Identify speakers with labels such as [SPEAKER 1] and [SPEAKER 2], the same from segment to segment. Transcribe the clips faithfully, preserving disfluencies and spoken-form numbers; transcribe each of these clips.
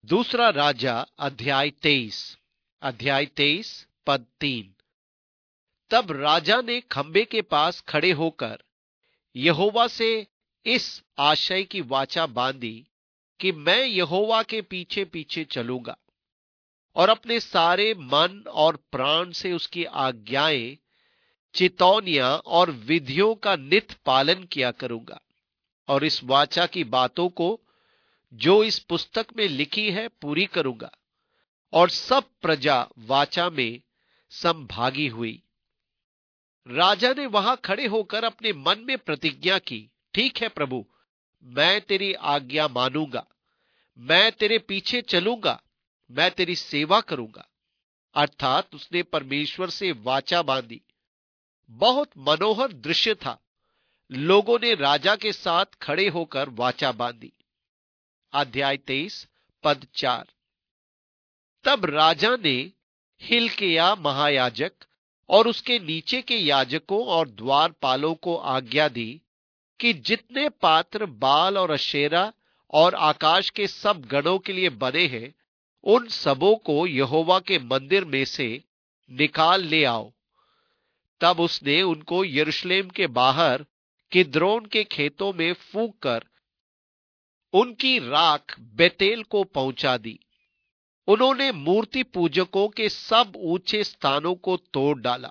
[SPEAKER 1] दूसरा राजा अध्याय तेईस अध्याय तेईस पद तीन। तब राजा ने खंबे के पास खड़े होकर यहोवा से इस आशय की वाचा बांधी कि मैं यहोवा के पीछे पीछे चलूंगा और अपने सारे मन और प्राण से उसकी आज्ञाएं, चितौनियां और विधियों का नित पालन किया करूंगा, और इस वाचा की बातों को जो इस पुस्तक में लिखी है पूरी करूंगा। और सब प्रजा वाचा में संभागी हुई। राजा ने वहां खड़े होकर अपने मन में प्रतिज्ञा की, ठीक है प्रभु, मैं तेरी आज्ञा मानूंगा, मैं तेरे पीछे चलूंगा, मैं तेरी सेवा करूंगा। अर्थात उसने परमेश्वर से वाचा बांधी। बहुत मनोहर दृश्य था। लोगों ने राजा के साथ खड़े होकर वाचा बांधी। अध्याय तेईस पद चार। तब राजा ने हिल्किय्याह महायाजक और उसके नीचे के याजकों और द्वारपालों को आज्ञा दी कि जितने पात्र बाल और अशेरा और आकाश के सब गणों के लिए बने हैं, उन सबों को यहोवा के मंदिर में से निकाल ले आओ। तब उसने उनको यरूशलेम के बाहर किद्रोन के खेतों में फूंक कर उनकी राख बेतेल को पहुंचा दी। उन्होंने मूर्ति पूजकों के सब ऊंचे स्थानों को तोड़ डाला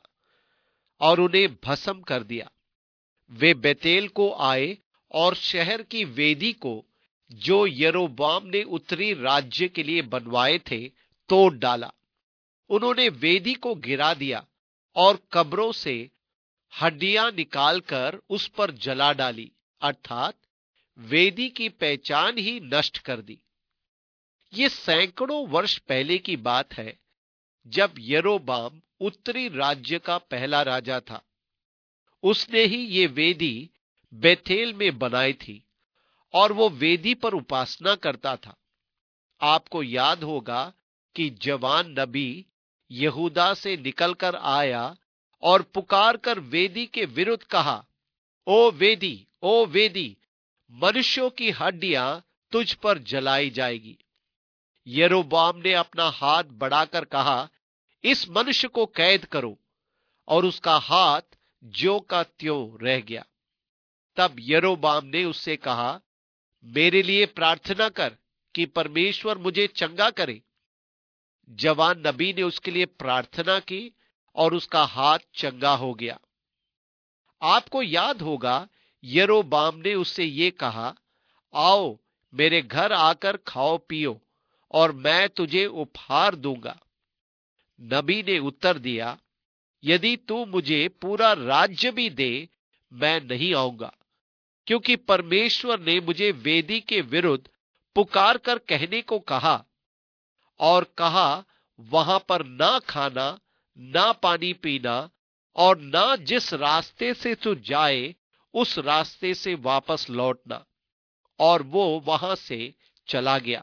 [SPEAKER 1] और उन्हें भस्म कर दिया। वे बेतेल को आए और शहर की वेदी को, जो यरोबाम ने उत्तरी राज्य के लिए बनवाए थे, तोड़ डाला। उन्होंने वेदी को गिरा दिया और कब्रों से हड्डियां निकालकर उस पर जला डाली, अर्थात वेदी की पहचान ही नष्ट कर दी। ये सैकड़ों वर्ष पहले की बात है, जब यरोबाम उत्तरी राज्य का पहला राजा था। उसने ही ये वेदी बेथेल में बनाई थी और वो वेदी पर उपासना करता था। आपको याद होगा कि जवान नबी यहूदा से निकलकर आया और पुकार कर वेदी के विरुद्ध कहा, ओ वेदी, ओ वेदी, मनुष्यों की हड्डियां तुझ पर जलाई जाएगी। यरोबाम ने अपना हाथ बढ़ाकर कहा, इस मनुष्य को कैद करो, और उसका हाथ ज्यों का त्यों रह गया। तब यरोबाम ने उससे कहा, मेरे लिए प्रार्थना कर कि परमेश्वर मुझे चंगा करे। जवान नबी ने उसके लिए प्रार्थना की और उसका हाथ चंगा हो गया। आपको याद होगा यरोबाम ने उससे ये कहा, आओ मेरे घर आकर खाओ पियो और मैं तुझे उपहार दूंगा। नबी ने उत्तर दिया, यदि तू मुझे पूरा राज्य भी दे, मैं नहीं आऊंगा, क्योंकि परमेश्वर ने मुझे वेदी के विरुद्ध पुकार कर कहने को कहा और कहा, वहां पर ना खाना, ना पानी पीना, और ना जिस रास्ते से तू जाए उस रास्ते से वापस लौटना। और वो वहां से चला गया।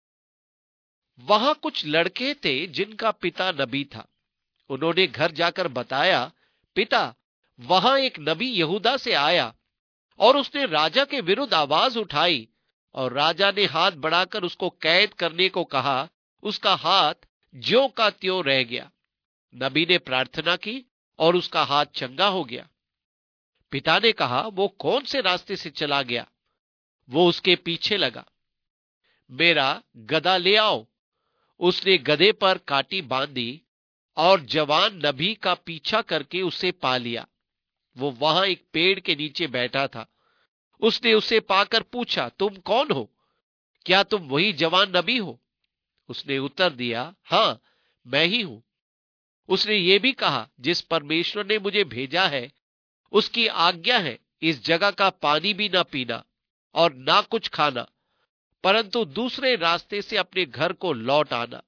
[SPEAKER 1] वहां कुछ लड़के थे जिनका पिता नबी था। उन्होंने घर जाकर बताया, पिता, वहां एक नबी यहूदा से आया और उसने राजा के विरुद्ध आवाज उठाई, और राजा ने हाथ बढ़ाकर उसको कैद करने को कहा। उसका हाथ ज्यों का त्यों रह गया। नबी ने प्रार्थना की और उसका हाथ चंगा हो गया। पिता ने कहा, वो कौन से रास्ते से चला गया? वो उसके पीछे लगा। मेरा गधा ले आओ। उसने गधे पर काटी बांधी और जवान नबी का पीछा करके उसे पा लिया। वो वहां एक पेड़ के नीचे बैठा था। उसने उसे पाकर पूछा, तुम कौन हो? क्या तुम वही जवान नबी हो? उसने उत्तर दिया, हां, मैं ही हूं। उसने ये भी कहा, जिस परमेश्वर ने मुझे भेजा है, उसकी आज्ञा है इस जगह का पानी भी ना पीना और ना कुछ खाना, परंतु दूसरे रास्ते से अपने घर को लौट आना।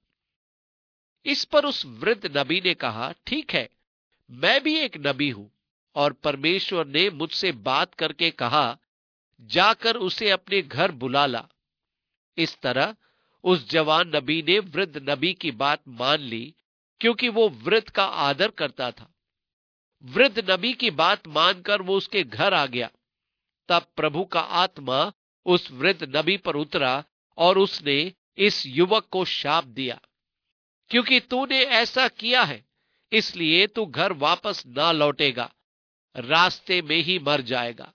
[SPEAKER 1] इस पर उस वृद्ध नबी ने कहा, ठीक है, मैं भी एक नबी हूं, और परमेश्वर ने मुझसे बात करके कहा, जाकर उसे अपने घर बुला ला। इस तरह उस जवान नबी ने वृद्ध नबी की बात मान ली, क्योंकि वो वृद्ध का आदर करता था। वृद्ध नबी की बात मानकर वो उसके घर आ गया। तब प्रभु का आत्मा उस वृद्ध नबी पर उतरा और उसने इस युवक को शाप दिया, क्योंकि तूने ऐसा किया है इसलिए तू घर वापस ना लौटेगा, रास्ते में ही मर जाएगा।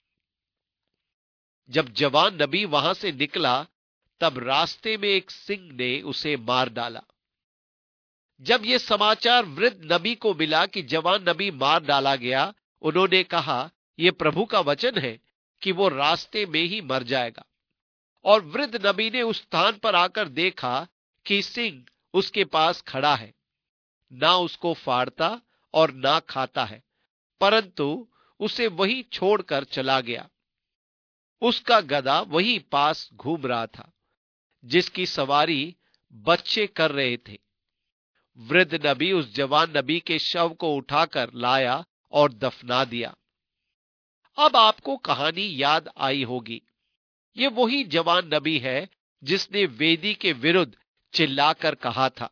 [SPEAKER 1] जब जवान नबी वहां से निकला तब रास्ते में एक सिंह ने उसे मार डाला। जब यह समाचार वृद्ध नबी को मिला कि जवान नबी मार डाला गया, उन्होंने कहा, यह प्रभु का वचन है कि वो रास्ते में ही मर जाएगा। और वृद्ध नबी ने उस स्थान पर आकर देखा कि सिंह उसके पास खड़ा है, ना उसको फाड़ता और ना खाता है, परंतु उसे वही छोड़कर चला गया। उसका गधा वही पास घूम रहा था, जिसकी सवारी बच्चे कर रहे थे। वृद्ध नबी उस जवान नबी के शव को उठाकर लाया और दफना दिया। अब आपको कहानी याद आई होगी। ये वही जवान नबी है जिसने वेदी के विरुद्ध चिल्लाकर कहा था।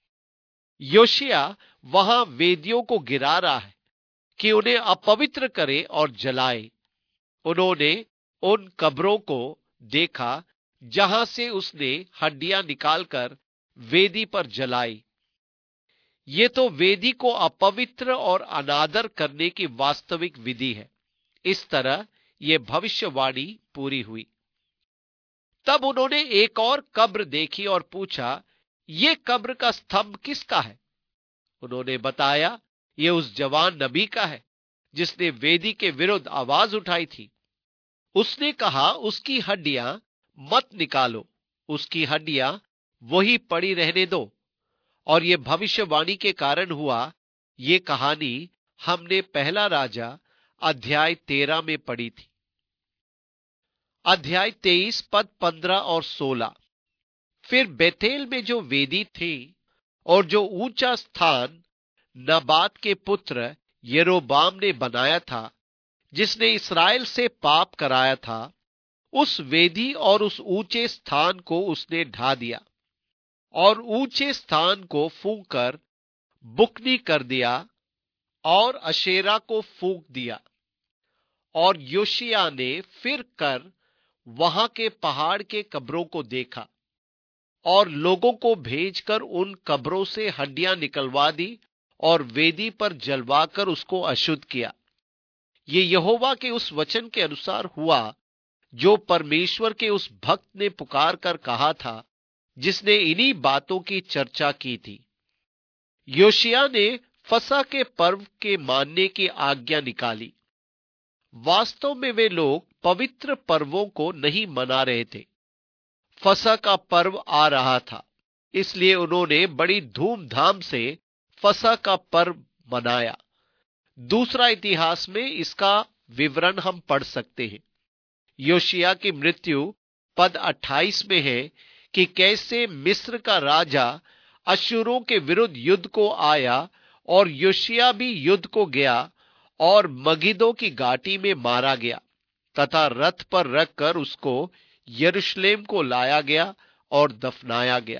[SPEAKER 1] योशिया वहां वेदियों को गिरा रहा है कि उन्हें अपवित्र करे और जलाए। उन्होंने उन कब्रों को देखा जहां से उसने हड्डियां निकालकर वेदी पर जलाई। ये तो वेदी को अपवित्र और अनादर करने की वास्तविक विधि है। इस तरह यह भविष्यवाणी पूरी हुई। तब उन्होंने एक और कब्र देखी और पूछा, यह कब्र का स्तंभ किसका है? उन्होंने बताया, यह उस जवान नबी का है जिसने वेदी के विरुद्ध आवाज उठाई थी। उसने कहा, उसकी हड्डियां मत निकालो, उसकी हड्डियां वही पड़ी रहने दो। और यह भविष्यवाणी के कारण हुआ। यह कहानी हमने पहला राजा अध्याय तेरह में पढ़ी थी। अध्याय तेईस पद पंद्रह और सोलह। फिर बेतेल में जो वेदी थी और जो ऊंचा स्थान नबात के पुत्र यरोबाम ने बनाया था, जिसने इस्राएल से पाप कराया था, उस वेदी और उस ऊंचे स्थान को उसने ढा दिया और ऊंचे स्थान को फूंक कर बुकनी कर दिया और अशेरा को फूंक दिया। और योशिया ने फिर कर वहां के पहाड़ के कब्रों को देखा और लोगों को भेजकर उन कब्रों से हड्डियां निकलवा दी और वेदी पर जलवाकर उसको अशुद्ध किया। ये यहोवा के उस वचन के अनुसार हुआ जो परमेश्वर के उस भक्त ने पुकार कर कहा था, जिसने इन्हीं बातों की चर्चा की थी। योशिया ने फसह के पर्व के मानने की आज्ञा निकाली। वास्तव में वे लोग पवित्र पर्वों को नहीं मना रहे थे। फसह का पर्व आ रहा था, इसलिए उन्होंने बड़ी धूमधाम से फसह का पर्व मनाया। दूसरा इतिहास में इसका विवरण हम पढ़ सकते हैं। योशिया की मृत्यु पद अट्ठाईस में है कि कैसे मिस्र का राजा अश्शूरों के विरुद्ध युद्ध को आया और योशिया भी युद्ध को गया और मगिदो की घाटी में मारा गया तथा रथ पर रखकर उसको यरूशलेम को लाया गया और दफनाया गया।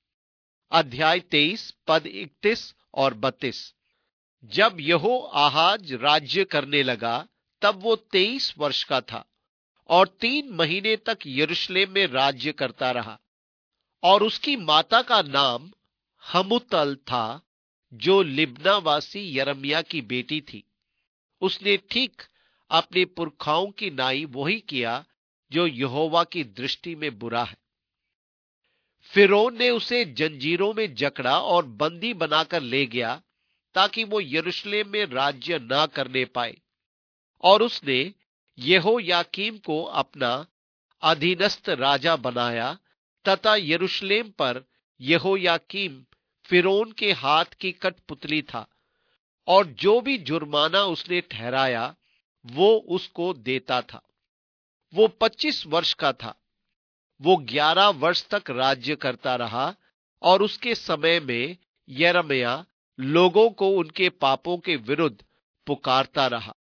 [SPEAKER 1] अध्याय तेईस पद इकतीस और बत्तीस। जब यहो आहाज राज्य करने लगा तब वो तेईस वर्ष का था और तीन महीने तक यरूशलेम में राज्य करता रहा। और उसकी माता का नाम हमुतल था, जो लिब्नावासी यरमिया की बेटी थी। उसने ठीक अपने पुरखाओं की नाई वही किया जो यहोवा की दृष्टि में बुरा है। फिरौन ने उसे जंजीरों में जकड़ा और बंदी बनाकर ले गया ताकि वो यरूशलेम में राज्य ना करने पाए। और उसने यहोयाकीम को अपना अधीनस्थ राजा बनाया तथा यरूशलेम पर यहोयाकीम फिरौन के हाथ की कठपुतली था और जो भी जुर्माना उसने ठहराया वो उसको देता था। वो पच्चीस वर्ष का था। वो ग्यारह वर्ष तक राज्य करता रहा और उसके समय में यिर्मयाह लोगों को उनके पापों के विरुद्ध पुकारता रहा।